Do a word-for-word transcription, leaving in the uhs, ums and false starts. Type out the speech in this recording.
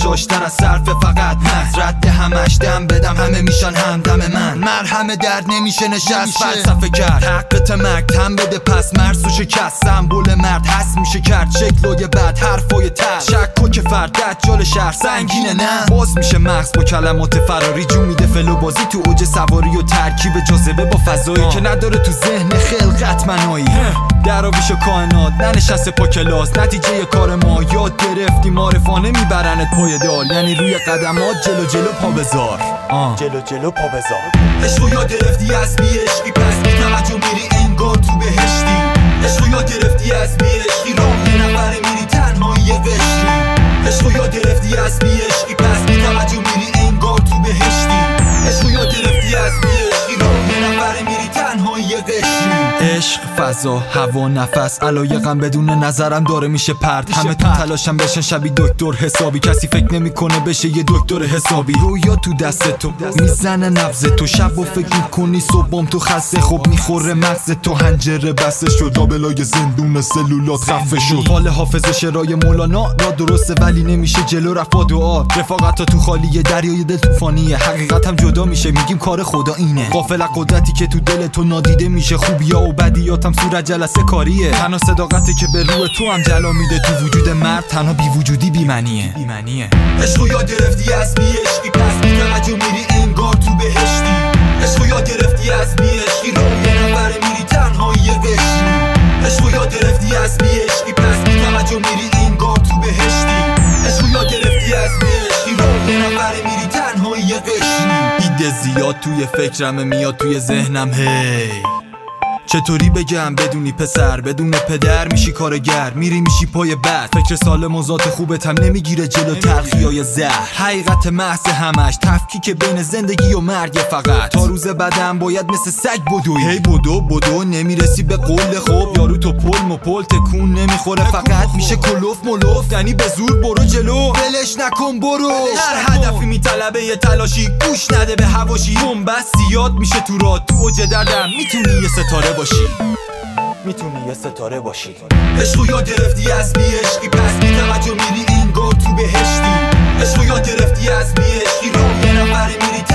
شاشتن از صرف فقط مغز رد همش دم بدم همه میشن همدم من مرهم درد نمیشه نشست فلسفه کرد حقت مرگ تم بده پس مرز و شکست سمبول مرد هست میشه کرد شکل و یه بد حرفای تر شک و که فرد دجال شهر سنگینه نه باز میشه مغز با کلمات فراری جو میده فلو بازی تو اوج سواری و ترکیب جاذبه با فضایی که نداره تو ذهن خلقت منایی دراویش و کائنات ننشسته پا کلاس نتیجه کار ما یاد گرفتی معرفانه میبرنت پای دال یعنی روی قدمات جلو جلو پا بذار جلو جلو پا بذار عشقو یاد گرفتی از بی عشقی پس بی توجه میری انگار تو بهشتی عشقو یاد گرفتی از بی عشقی راه یه نفره میری تنها یه قشری عشقو یاد گرفتی از بی عشقی پس بی توجه میری انگار تو بهشتی عشقو یاد گرفتی از بی عشقی راه یه نفره میری تنها یه قشری عشق فضا هوا نفس علایقم بدون نظرم داره میشه پرد همه تو تلاشم بشن شبی دکتر حسابی کسی فکر نمیکنه بشه یه دکتر حسابی رویا تو دست تو میزنه نبض تو شب و فکر میکنی صبحم تو خسته خوب میخوره مغز تو هنجره بسته شد دابلای زندون سلولات خفه شد حال حافظ شعرهای مولانا را درسته ولی نمیشه جلو رفت دعا رفاقت تو خالیه دریای دل طوفانیه حقیقت هم جدا میشه میگیم کار خدا اینه غافل قدرتی که تو دل تو نادیده میشه خوبیا و بدیاتم صورت جلسه کاریه تنها صداقتی که به روح تو هم جلا میده تو وجود مرد تنها بی وجودی بی معنیه بی معنیه عشقو یاد گرفتی از بی عشقی پس بی توجه میری انگار تو بهشتی عشقو یاد گرفتی از بی عشقی راه یه نفره میری تنها یه قشری عشقو یاد گرفتی از بی عشقی پس بی توجه میری انگار تو بهشتی عشقو یاد گرفتی از بی عشقی راه یه نفره میری تنها یه قشری ایده زیاد توی فکرم میاد توی ذهنم هی چطوری بگم بدونی پسر بدون پدر میشی کارگر میری میشی پای بد فکر سالم و ذات خوبت هم نمیگیره جلو تلخیای زهر حقیقت محض همش تفکیک بین زندگی و مرگ فقط تا روز بعدم باید مثل سگ بدوی هی بدو بدو نمیرسی به قول خوب یارو تو پل مپل تکون نمیخوره فقط میشه کلوف ملوف یعنی به زور برو جلو ولش نکن برو هر هدفی میطلبه یه تلاشی گوش نده به هواشی بنبست زیاد میشه تو راه تو اوج دردم میتونی یه ستاره باشی میتونی یه ستاره باشی عشقو یاد گرفتی از بی عشقی پس بی توجه میری انگار تو بهشتی عشقو یاد گرفتی از بی عشقی راه یه نفره میری